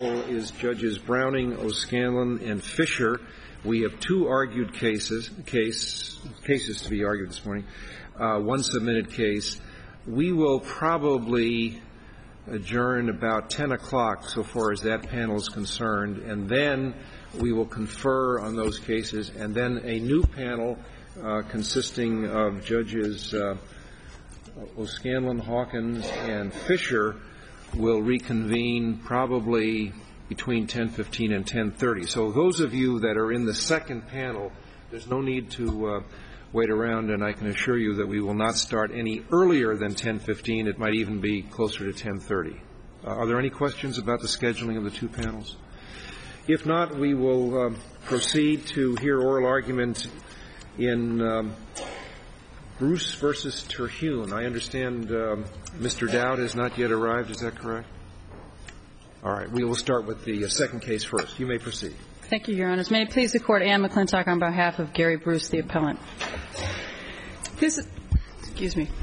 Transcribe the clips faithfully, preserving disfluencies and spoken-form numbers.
Is Judges Browning, O'Scanlan, and Fisher. We have two argued cases, case, cases to be argued this morning, uh, one submitted case. We will probably adjourn about ten o'clock so far as that panel is concerned, and then we will confer on those cases, and then a new panel uh, consisting of Judges uh, O'Scanlan, Hawkins, and Fisher will reconvene probably between ten fifteen and ten thirty. So those of you that are in the second panel, there's no need to uh, wait around, and I can assure you that we will not start any earlier than ten fifteen. It might even be closer to ten thirty. Uh, are there any questions about the scheduling of the two panels? If not, we will uh, proceed to hear oral argument in um, Bruce versus Terhune. I understand um, Mister Dowd has not yet arrived. Is that correct? All right. We will start with the uh, second case first. You may proceed. Thank you, Your Honors. May it please the Court, Ann McClintock on behalf of Gary Bruce, the appellant. This is, excuse me.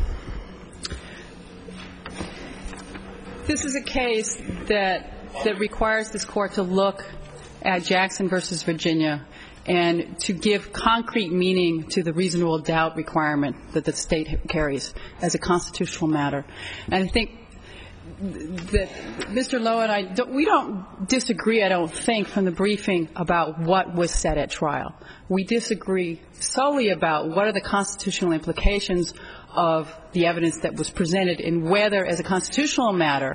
This is a case that that requires this Court to look at Jackson versus Virginia and to give concrete meaning to the reasonable doubt requirement that the state carries as a constitutional matter. And I think that Mister Lowe and I, don't, we don't disagree, I don't think, from the briefing about what was said at trial. We disagree solely about what are the constitutional implications of the evidence that was presented and whether, as a constitutional matter,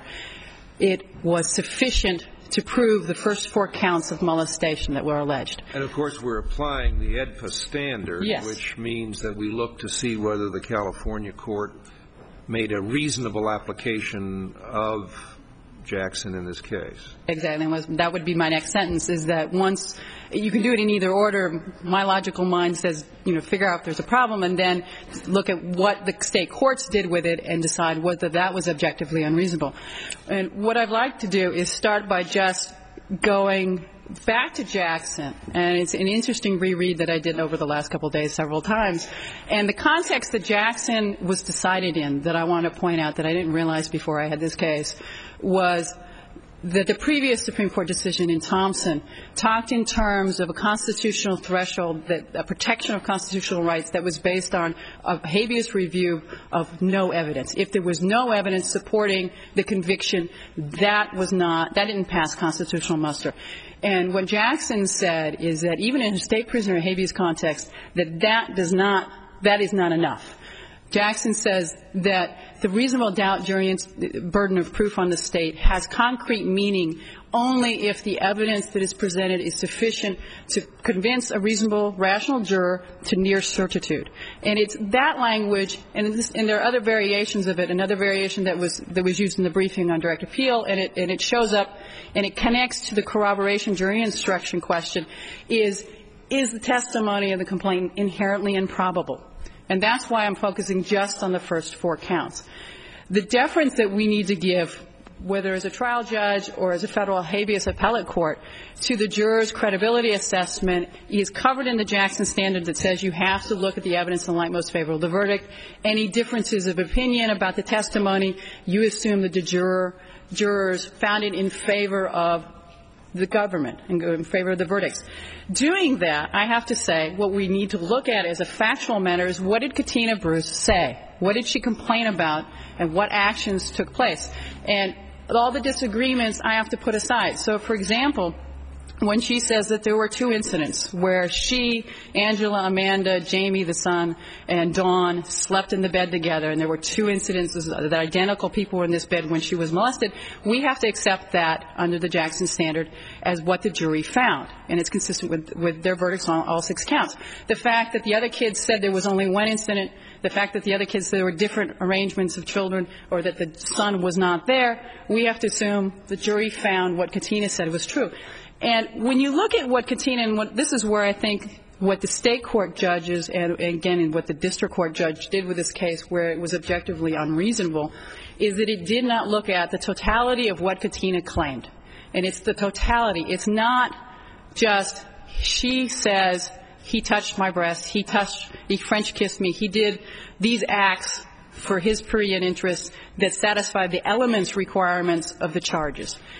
it was sufficient to prove the first four counts of molestation that were alleged. And, of course, we're applying the E D P A standard, yes, which means that we look to see whether the California court made a reasonable application of Jackson in this case. Exactly. And that would be my next sentence, is that once you can do it in either order, my logical mind says, you know, figure out if there's a problem and then look at what the state courts did with it and decide whether that was objectively unreasonable. And what I'd like to do is start by just going back to Jackson, and it's an interesting reread that I did over the last couple of days several times. And the context that Jackson was decided in, that I want to point out that I didn't realize before I had this case, was that the previous Supreme Court decision in Thompson talked in terms of a constitutional threshold, that a protection of constitutional rights that was based on a habeas review of no evidence. If there was no evidence supporting the conviction, that was not, that didn't pass constitutional muster. And what Jackson said is that even in a state prisoner habeas context, that that does not, that is not enough. Jackson says that the reasonable doubt jury's burden of proof on the state has concrete meaning only if the evidence that is presented is sufficient to convince a reasonable, rational juror to near certitude. And it's that language, and, this, and there are other variations of it. Another variation that was that was used in the briefing on direct appeal, and it and it shows up, and it connects to the corroboration jury instruction question: is is the testimony of the complainant inherently improbable? And that's why I'm focusing just on the first four counts. The deference that we need to give, whether as a trial judge or as a federal habeas appellate court, to the juror's credibility assessment is covered in the Jackson standard that says you have to look at the evidence in the light most favorable to the verdict. Any differences of opinion about the testimony, you assume that the juror, jurors found it in favor of the government and go in favor of the verdicts. Doing that, I have to say, what we need to look at as a factual matter is, what did Katina Bruce say? What did she complain about, and what actions took place? And all the disagreements I have to put aside. So, for example, when she says that there were two incidents where she, Angela, Amanda, Jamie, the son, and Dawn slept in the bed together, and there were two incidences that identical people were in this bed when she was molested, we have to accept that under the Jackson standard as what the jury found, and it's consistent with, with their verdicts on all six counts. The fact that the other kids said there was only one incident, the fact that the other kids said there were different arrangements of children, or that the son was not there, we have to assume the jury found what Katina said was true. And when you look at what Katina, and what, this is where I think what the state court judges, and again, and what the district court judge did with this case, where it was objectively unreasonable, is that it did not look at the totality of what Katina claimed. And it's the totality. It's not just, she says, he touched my breast, he touched, he French kissed me, he did these acts for his prurient interests that satisfied the elements requirements of the charges.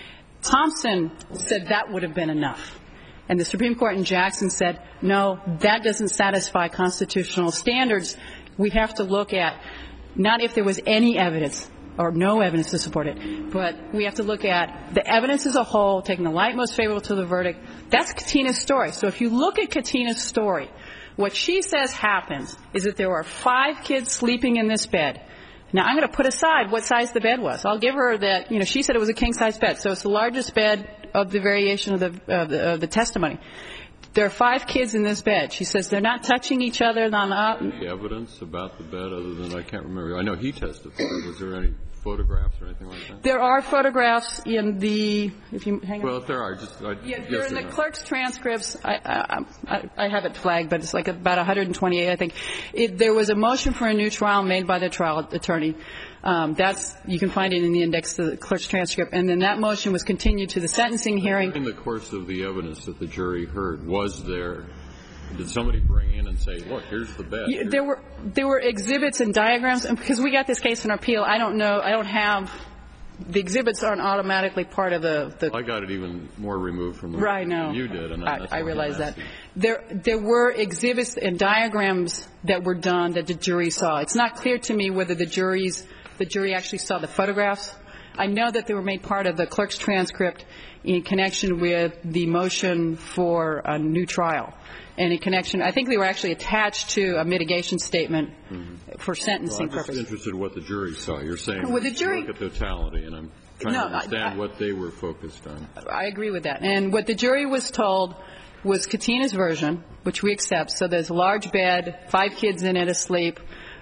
Thompson said that would have been enough. And the Supreme Court in Jackson said, no, that doesn't satisfy constitutional standards. We have to look at not if there was any evidence or no evidence to support it, but we have to look at the evidence as a whole, taking the light most favorable to the verdict. That's Katina's story. So if you look at Katina's story, what she says happens is that there were five kids sleeping in this bed. Now, I'm going to put aside what size the bed was. I'll give her that, you know, she said it was a king-size bed, so it's the largest bed of the variation of the, of the, of the testimony. There are five kids in this bed. She says they're not touching each other. Not, not any evidence about the bed other than I can't remember. I know he testified. Was there any photographs or anything like that? There are photographs in the, if you hang on. Well, if there are, just, I, yeah, yes they're in the no. clerk's transcripts. I, I, I, I have it flagged, but it's like about one hundred twenty-eight, I think. It, there was a motion for a new trial made by the trial attorney. Um, that's, you can find it in the index of the clerk's transcript. And then that motion was continued to the sentencing hearing. In the course of the evidence that the jury heard, was there, did somebody bring in and say, look, here's the bed? Yeah, there were, there were exhibits and diagrams. And because we got this case in our appeal, I don't know, I don't have, the exhibits aren't automatically part of the. the I got it even more removed from the right, no. you did. And I, that's I realize that. you. There, there were exhibits and diagrams that were done that the jury saw. It's not clear to me whether the jury's, the jury actually saw the photographs. I know that they were made part of the clerk's transcript in connection with the motion for a new trial. And in connection, I think they were actually attached to a mitigation statement mm-hmm. for sentencing well, I'm purposes. I'm just interested in what the jury saw. You're saying well, the jury, look at totality, and I'm trying no, to understand I, I, what they were focused on. I agree with that. And what the jury was told was Katina's version, which we accept. So there's a large bed, five kids in it asleep,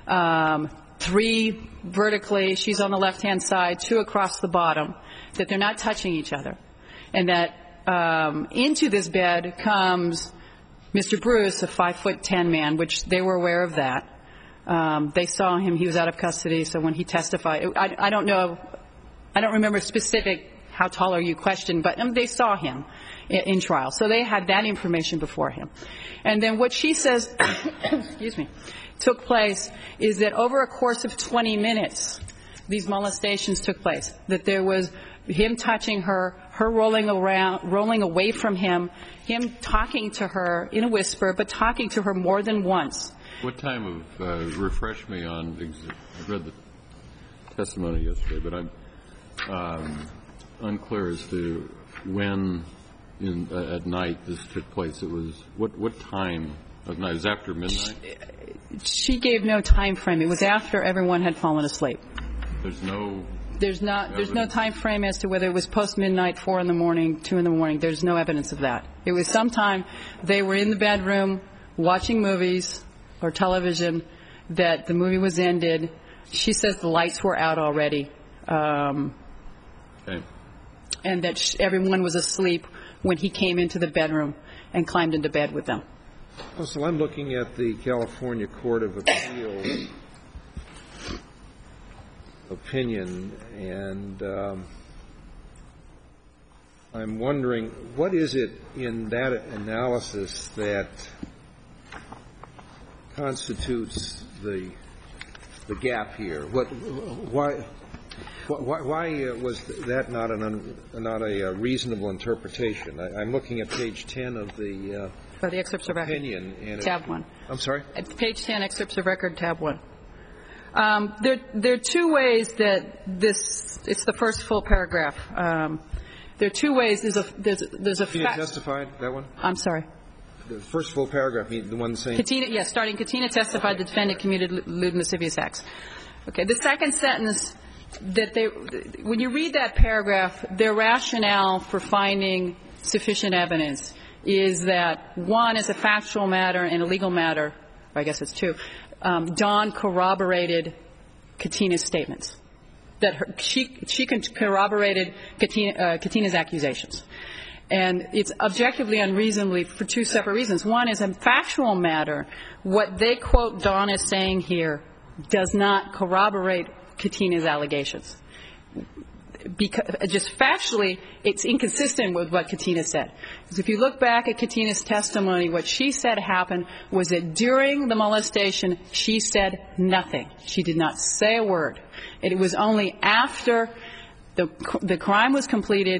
um, three vertically, she's on the left-hand side, two across the bottom, that they're not touching each other. And that um, into this bed comes Mister Bruce, a five foot ten man, which they were aware of that. Um, they saw him. He was out of custody. So when he testified, I, I don't know, I don't remember specific how tall are you question, but um, they saw him in, in trial. So they had that information before him. And then what she says, excuse me, took place is that over a course of twenty minutes, these molestations took place. That there was him touching her, her rolling around, rolling away from him, him talking to her in a whisper, but talking to her more than once. What time of, uh, refresh me on, I read the testimony yesterday, but I'm um, unclear as to when in, uh, at night this took place. It was, what, what time of night? It was after midnight? She gave no time frame. It was after everyone had fallen asleep. There's no... There's not. There's no time frame as to whether it was post midnight, four in the morning, two in the morning. There's no evidence of that. It was sometime they were in the bedroom watching movies or television. That the movie was ended. She says the lights were out already, um, okay. and that sh- everyone was asleep when he came into the bedroom and climbed into bed with them. So I'm looking at the California Court of Appeals opinion, and um, I'm wondering, what is it in that analysis that constitutes the the gap here? What, why, why, why uh, was that not an un, not a, a reasonable interpretation? I, I'm looking at page ten of the, uh, oh, the excerpts of record. Opinion, and tab it, one. I'm sorry. At page ten, excerpts of record, tab one. Um, there, there are two ways that this, it's the first full paragraph. Um, there are two ways. There's a, there's, there's a Katina fact. testified, that one? I'm sorry. The first full paragraph, the one saying? Katina, yes, starting, Katina testified the defendant committed lewd and lascivious acts. Okay, the second sentence, that they, when you read that paragraph, their rationale for finding sufficient evidence is that, one, as a factual matter and a legal matter, or I guess it's two, Um, Dawn corroborated Katina's statements. That her, she she corroborated Katina, uh, Katina's accusations, and it's objectively unreasonably for two separate reasons. One is a factual matter. What they quote Dawn as saying here does not corroborate Katina's allegations. Because just factually, it's inconsistent with what Katina said. Because if you look back at Katina's testimony, what she said happened was that during the molestation, she said nothing. She did not say a word. It was only after the the crime was completed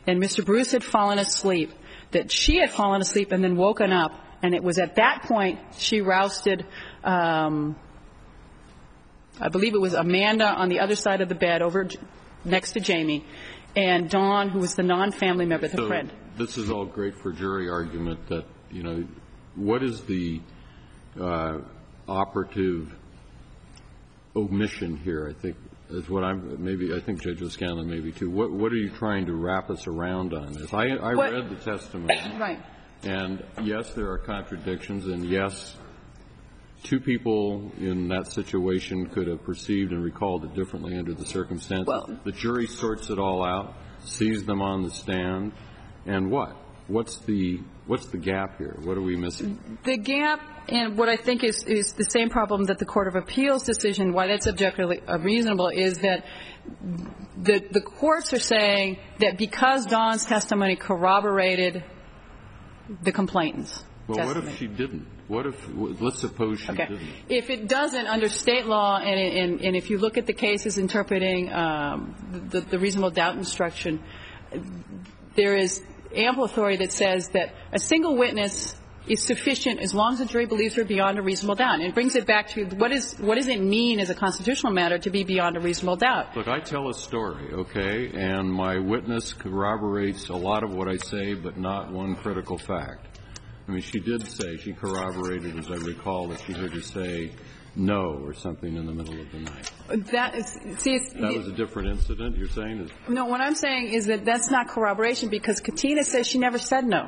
and Mister Bruce had fallen asleep, that she had fallen asleep and then woken up, and it was at that point she rousted, um, I believe it was Amanda on the other side of the bed over next to Jamie, and Dawn, who was the non-family member, the so friend. This is all great for jury argument that, you know, what is the uh, operative omission here, I think, is what I'm, maybe, I think Judge O'Scanlan maybe too. What, what are you trying to wrap us around on this? I, I read the testimony. Right. And yes, there are contradictions, and yes, two people in that situation could have perceived and recalled it differently under the circumstances. Well, the jury sorts it all out, sees them on the stand, and what? What's the what's the gap here? What are we missing? The gap, and what I think is, is the same problem that the Court of Appeals decision, why that's objectively reasonable, is that the the courts are saying that because Dawn's testimony corroborated the complainant's Well, testimony. what if she didn't? What if, let's suppose she okay. didn't. If it doesn't, under state law, and, and, and if you look at the cases interpreting um, the, the reasonable doubt instruction, there is ample authority that says that a single witness is sufficient as long as the jury believes her beyond a reasonable doubt. And it brings it back to what is what does it mean as a constitutional matter to be beyond a reasonable doubt? Look, I tell a story, okay, and my witness corroborates a lot of what I say, but not one critical fact. I mean, she did say, she corroborated, as I recall, that she heard her say no or something in the middle of the night. That is, see, it's, that was a different incident, you're saying? Is, no, what I'm saying is that that's not corroboration, because Katina says she never said no.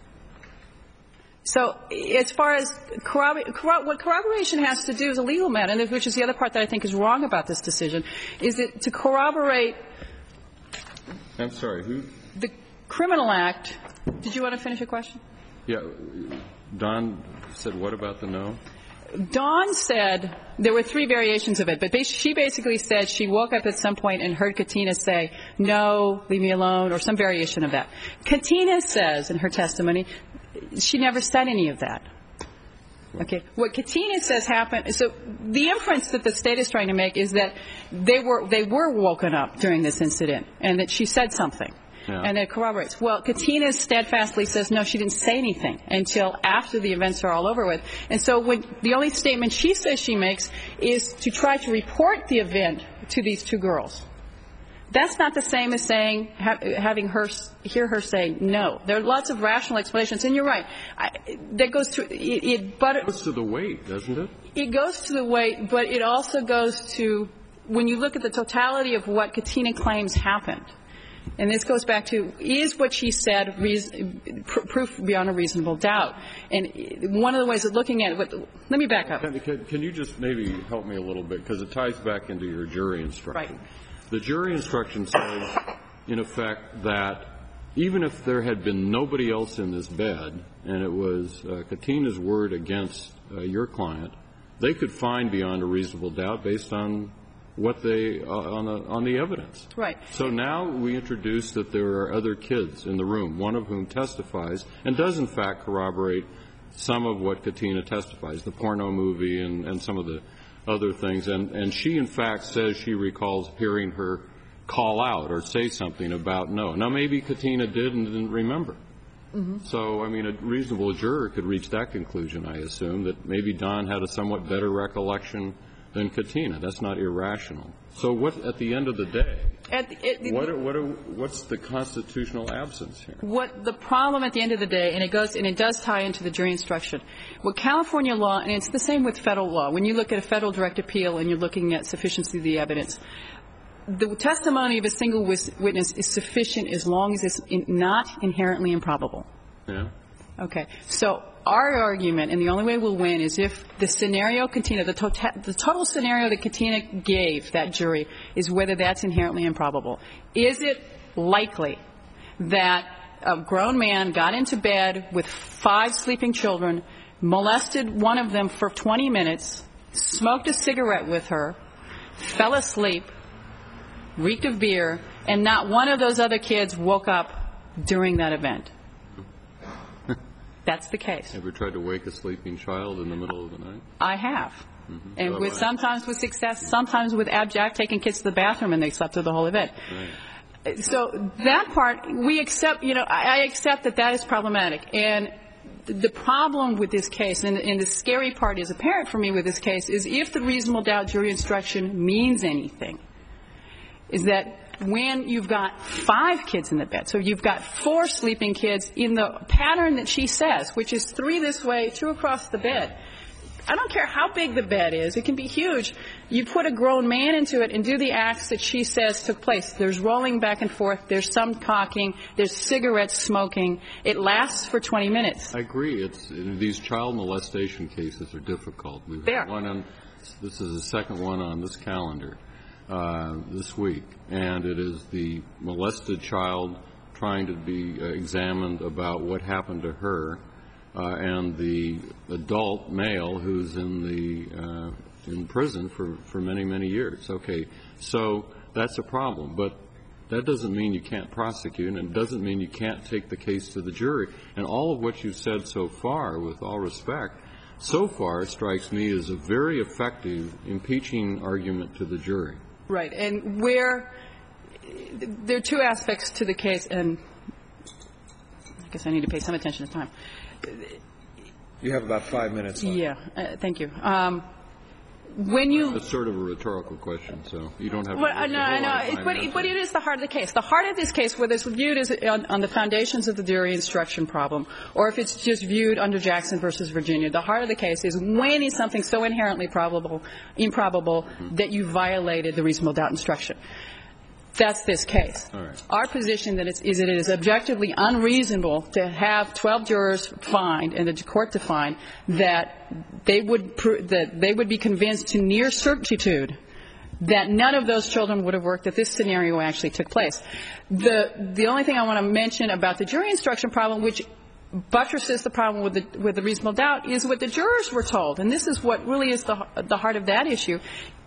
So as far as corrobor- corro- what corroboration has to do is a legal matter, and which is the other part that I think is wrong about this decision, is that to corroborate I'm sorry, who? the criminal act. Did you want to finish your question? Yeah. Don said what about the no? Dawn said there were three variations of it, but she basically said she woke up at some point and heard Katina say, no, leave me alone, or some variation of that. Katina says in her testimony she never said any of that. Okay. What Katina says happened, so the inference that the state is trying to make is that they were they were woken up during this incident and that she said something. Yeah. And it corroborates. Well, Katina steadfastly says, no, she didn't say anything until after the events are all over with. And so when the only statement she says she makes is to try to report the event to these two girls. That's not the same as saying, ha- having her, hear her say no. There are lots of rational explanations, and you're right. I, that goes to, it, it, but it goes to the weight, doesn't it? It goes to the weight, but it also goes to, when you look at the totality of what Katina claims happened, and this goes back to, is what she said reason, pr- proof beyond a reasonable doubt? And one of the ways of looking at it, let me back up. Can, can, can you just maybe help me a little bit, because it ties back into your jury instruction. Right. The jury instruction says, in effect, that even if there had been nobody else in this bed, and it was uh, Katina's word against uh, your client, they could find beyond a reasonable doubt based on what they, uh, on, the, on the evidence. Right. So now we introduce that there are other kids in the room, one of whom testifies, and does in fact corroborate some of what Katina testifies, the porno movie and, and some of the other things. And, and she, in fact, says she recalls hearing her call out or say something about no. Now, maybe Katina did and didn't remember. Mm-hmm. So, I mean, a reasonable juror could reach that conclusion, I assume, that maybe Don had a somewhat better recollection than Katina. That's not irrational. So what, at the end of the day, at, at, what are, what are, what's the constitutional absence here? What the problem at the end of the day, and it goes, and it does tie into the jury instruction, what California law, and it's the same with federal law, when you look at a federal direct appeal and you're looking at sufficiency of the evidence, the testimony of a single witness is sufficient as long as it's in, not inherently improbable. Yeah. Okay. So our argument, and the only way we'll win, is if the scenario Katina, the, total, the total scenario that Katina gave that jury is whether that's inherently improbable. Is it likely that a grown man got into bed with five sleeping children, molested one of them for twenty minutes, smoked a cigarette with her, fell asleep, reeked of beer, and not one of those other kids woke up during that event? That's the case. Ever tried to wake a sleeping child in the middle of the night? I have. Mm-hmm. And so with I. sometimes with success, sometimes with abject, taking kids to the bathroom and they slept through the whole event. Right. So that part, we accept, you know, I, I accept that that is problematic. And the problem with this case, and, and the scary part is apparent for me with this case, is if the reasonable doubt jury instruction means anything, is that when you've got five kids in the bed, so you've got four sleeping kids in the pattern that she says, which is three this way, two across the bed. I don't care how big the bed is. It can be huge. You put a grown man into it and do the acts that she says took place. There's rolling back and forth. There's some cocking. There's cigarette smoking. It lasts for twenty minutes. I agree. It's these child molestation cases are difficult. We've They had are. one on, this is the second one on this calendar uh, this week, and it is the molested child trying to be uh, examined about what happened to her. Uh, and the adult male who's in the uh, in prison for, for many, many years. Okay, so that's a problem. But that doesn't mean you can't prosecute, and it doesn't mean you can't take the case to the jury. And all of what you've said so far, with all respect, so far strikes me as a very effective impeaching argument to the jury. Right. And where there are two aspects to the case, and I guess I need to pay some attention to time. You have about five minutes left. Yeah, uh, thank you. Um, when you It's sort of a rhetorical question, so you don't have to. Well, waste no, a whole no, lot of it, time but, answering. but it is the heart of the case. The heart of this case, whether it's viewed as on, on the foundations of the jury instruction problem, or if it's just viewed under Jackson versus Virginia, the heart of the case is when is something so inherently probable, improbable mm-hmm. that you violated the reasonable doubt instruction. That's this case. All right. Our position that it's, is that it is objectively unreasonable to have twelve jurors find and the court to find that they would pr- that they would be convinced to near certitude that none of those children would have worked, that this scenario actually took place. The the only thing I want to mention about the jury instruction problem, which buttresses the problem with the with the reasonable doubt, is what the jurors were told, and this is what really is the the heart of that issue.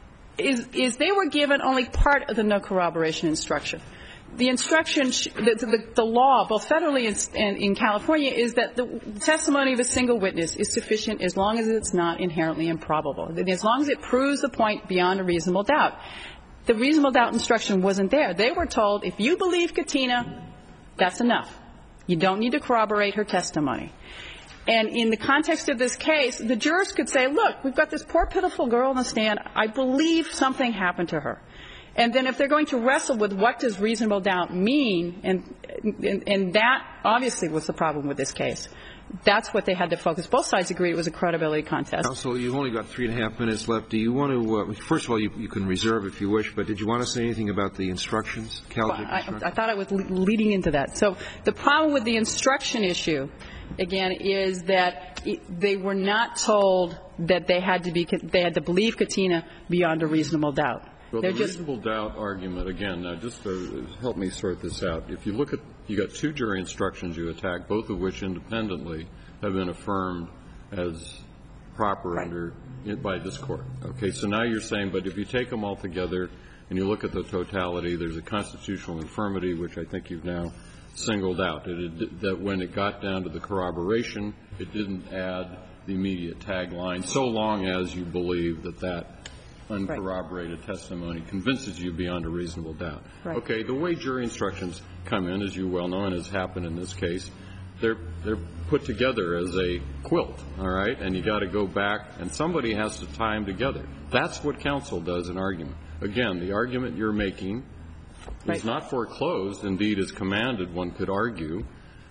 Is, is they were given only part of the no corroboration instruction. The instruction, the, the, the law, both federally and, and in California, is that the testimony of a single witness is sufficient as long as it's not inherently improbable, as long as it proves the point beyond a reasonable doubt. The reasonable doubt instruction wasn't there. They were told, if you believe Katina, that's enough. You don't need to corroborate her testimony. And in the context of this case, the jurors could say, look, we've got this poor, pitiful girl on the stand. I believe something happened to her. And then if they're going to wrestle with what does reasonable doubt mean, and, and, and that obviously was the problem with this case, that's what they had to focus. Both sides agreed it was a credibility contest. Counsel, you've only got three and a half minutes left. Do you want to, uh, first of all, you, you can reserve if you wish, but did you want to say anything about the instructions, CalJIT Well, I, instructions? I thought I was leading into that. So the problem with the instruction issue, again, is that it, they were not told that they had to be, they had to believe Katina beyond a reasonable doubt. Well, They're the just, reasonable doubt argument, again, now just to help me sort this out. If you look at, you got two jury instructions you attack, both of which independently have been affirmed as proper Right. under, by this court. Okay, so now you're saying, but if you take them all together and you look at the totality, there's a constitutional infirmity, which I think you've now singled out, that, it, that when it got down to the corroboration, it didn't add the immediate tagline, so long as you believe that that uncorroborated testimony convinces you beyond a reasonable doubt. Right. Okay, the way jury instructions come in, as you well know, and has happened in this case, they're they're put together as a quilt, all right? And you got to go back, and somebody has to tie them together. That's what counsel does in argument. Again, the argument you're making Right. is not foreclosed, indeed is commanded, one could argue,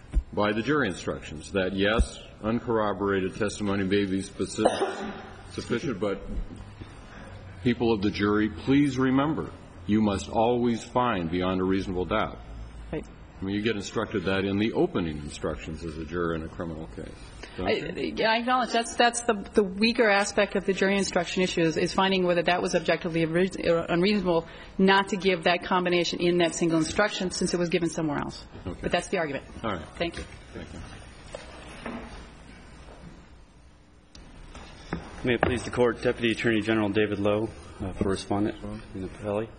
by the jury instructions, that yes, uncorroborated testimony may be specific, sufficient, but people of the jury, please remember, you must always find beyond a reasonable doubt. right. I mean, you get instructed that in the opening instructions as a juror in a criminal case. I, I acknowledge that's that's the the weaker aspect of the jury instruction issue is, is finding whether that was objectively unreasonable not to give that combination in that single instruction since it was given somewhere else. Okay. But that's the argument. All right. Thank you. Thank you. May it please the Court, Deputy Attorney General David Lowe uh, for respondent in the appellee.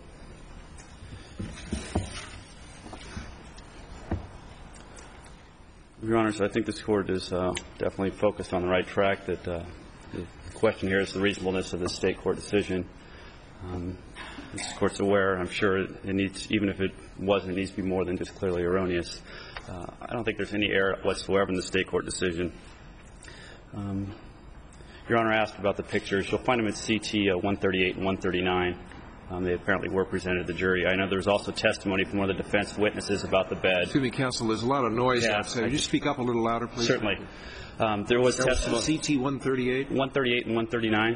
Your Honors, I think this Court is uh, definitely focused on the right track, that uh, the question here is the reasonableness of the state court decision. Um, as the Court's aware, I'm sure it needs, even if it wasn't, it needs to be more than just clearly erroneous. Uh, I don't think there's any error whatsoever in the state court decision. Um, Your Honor asked about the pictures. You'll find them in C T uh, one thirty-eight and one thirty-nine. Um, they apparently were presented to the jury. I know there was also testimony from one of the defense witnesses about the bed. Excuse me, counsel. There's a lot of noise Yeah, outside. Would you speak up a little louder, please? Certainly. Um, there was testimony. C T one thirty-eight? one thirty-eight and one thirty-nine.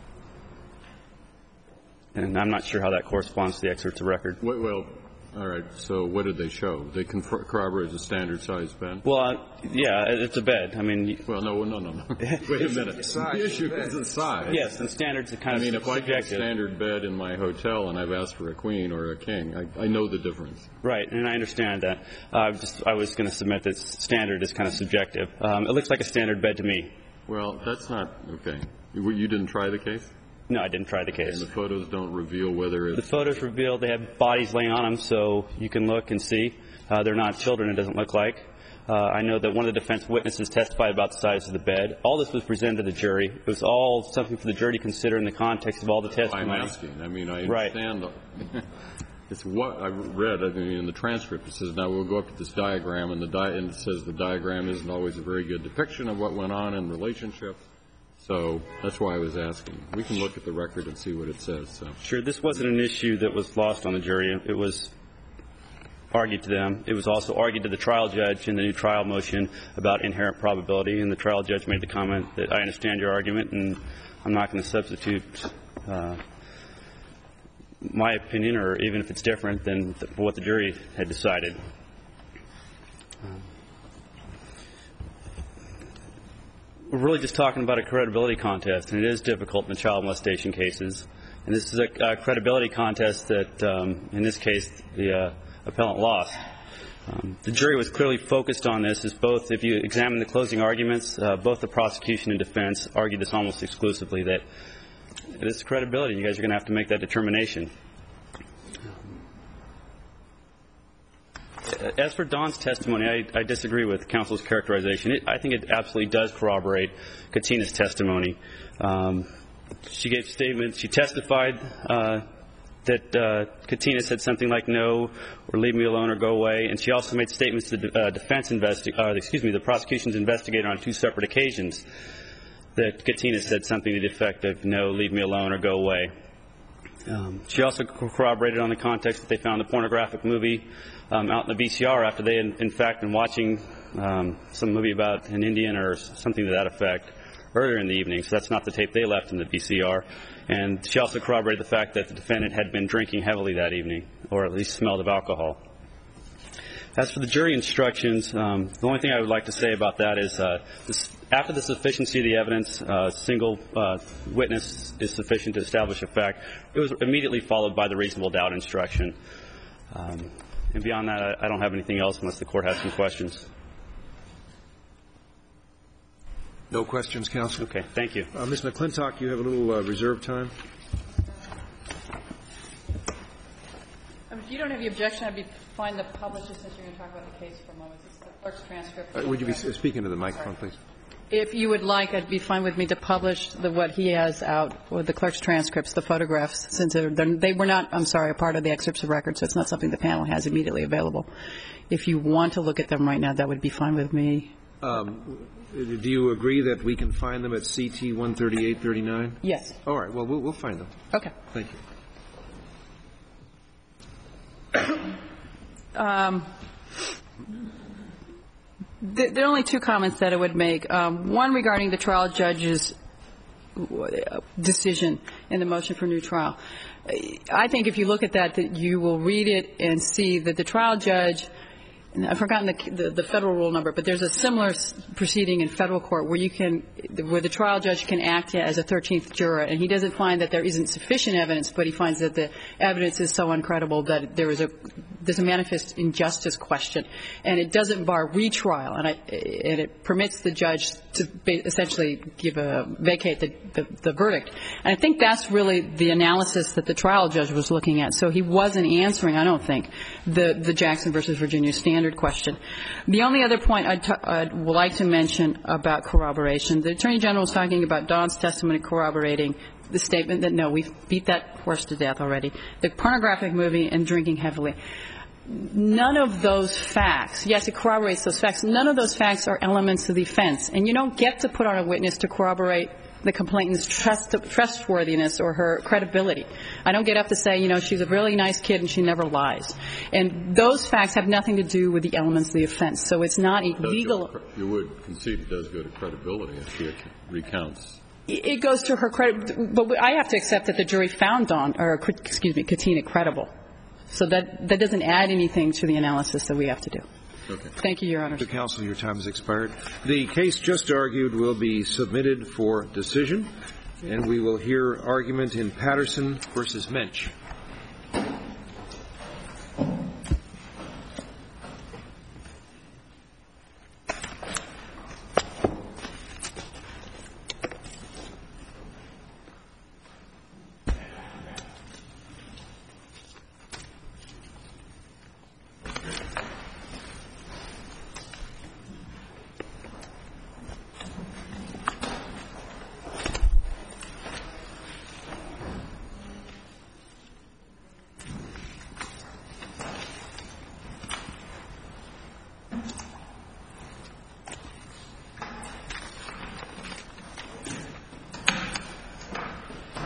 And I'm not sure how that corresponds to the excerpts of record. Well, well all right. So what did they show? They confer- corroborate a standard-sized bed? Well, uh, yeah, it's a bed. I mean, well, no, no, no, no. Wait a minute. Size. The issue is the size. yes, and standards are kind I of mean, if I get a subjective. standard bed in my hotel and I've asked for a queen or a king, I, I know the difference. Right, and I understand that. Uh, just, I was going to submit that standard is kind of subjective. Um, it looks like a standard bed to me. Well, that's not okay. You, you didn't try the case? No, I didn't try the case. And the photos don't reveal whether it's... The photos reveal they have bodies laying on them, so you can look and see. Uh, they're not children, it doesn't look like. Uh, I know that one of the defense witnesses testified about the size of the bed. All this was presented to the jury. It was all something for the jury to consider in the context of all the testimony. I'm asking. I mean, I Right. understand. The, it's what I read I mean, in the transcript. It says, now we'll go up to this diagram, and, the di- and it says the diagram isn't always a very good depiction of what went on in the relationship. So that's why I was asking. We can look at the record and see what it says. So. Sure. This wasn't an issue that was lost on the jury. It was argued to them. It was also argued to the trial judge in the new trial motion about inherent probability, and the trial judge made the comment that I understand your argument, and I'm not going to substitute uh, my opinion, or even if it's different, than what the jury had decided. We're really just talking about a credibility contest, and it is difficult in the child molestation cases. And this is a, a credibility contest that, um, in this case, the uh, appellant lost. Um, the jury was clearly focused on this, as both, if you examine the closing arguments, uh, both the prosecution and defense argued this almost exclusively, that it is credibility. You guys are going to have to make that determination. As for Dawn's testimony, I, I disagree with counsel's characterization. It, I think it absolutely does corroborate Katina's testimony. Um, she gave statements. She testified uh, that uh, Katina said something like no, or leave me alone, or go away. And she also made statements to the uh, defense investi- uh, excuse me, the prosecution's investigator on two separate occasions that Katina said something to the effect of no, leave me alone, or go away. Um, she also corroborated on the context that they found the pornographic movie um, out in the V C R after they had, in fact, been watching um, some movie about an Indian or something to that effect earlier in the evening. So that's not the tape they left in the V C R. And she also corroborated the fact that the defendant had been drinking heavily that evening, or at least smelled of alcohol. As for the jury instructions, um, the only thing I would like to say about that is uh, this, after the sufficiency of the evidence, a uh, single uh, witness is sufficient to establish a fact. It was immediately followed by the reasonable doubt instruction. Um, and beyond that, I, I don't have anything else unless the court has some questions. No questions, counsel? Okay, thank you. Uh, Miz McClintock, you have a little uh, reserve time. Um, if you don't have the objection, I'd be fine to publish this since you're going to talk about the case for a moment. It's the clerk's transcript. Uh, would you be speaking to the microphone, please? If you would like, it'd be fine with me to publish the, what he has out with the clerk's transcripts, the photographs, since they're, they're, they were not, I'm sorry, a part of the excerpts of record, so it's not something the panel has immediately available. If you want to look at them right now, that would be fine with me. Um, do you agree that we can find them at C T one thirty-eight thirty-nine? Yes. All right. Well, we'll, we'll find them. Okay. Thank you. Um, th- there are only two comments that I would make. Um, one regarding the trial judge's decision in the motion for new trial. I think if you look at that, that you will read it and see that the trial judge, and I've forgotten the, the, the federal rule number, but there's a similar proceeding in federal court where you can, where the trial judge can act as a thirteenth juror, and he doesn't find that there isn't sufficient evidence, but he finds that the evidence is so uncredible that there is a, there's a manifest injustice question, and it doesn't bar retrial, and, I, and it permits the judge to essentially give a, vacate the, the, the verdict. And I think that's really the analysis that the trial judge was looking at. So he wasn't answering, I don't think, the, the Jackson versus Virginia standard question. The only other point I'd t- I'd like to mention about corroboration, the Attorney General was talking about Dawn's testimony corroborating the statement that, no, we've beat that horse to death already. The pornographic movie and drinking heavily. None of those facts, yes, it corroborates those facts. None of those facts are elements of the offense. And you don't get to put on a witness to corroborate the complainant's trust, trustworthiness or her credibility. I don't get up to say, you know, she's a really nice kid and she never lies. And those facts have nothing to do with the elements of the offense. So it's not a legal. You would concede it does go to credibility if she recounts. It goes to her credit, but I have to accept that the jury found Dawn, or excuse me, Katina credible. So that that doesn't add anything to the analysis that we have to do. Okay. Thank you, Your Honor. Mister Counsel, your time has expired. The case just argued will be submitted for decision, and we will hear argument in Patterson versus Mensch.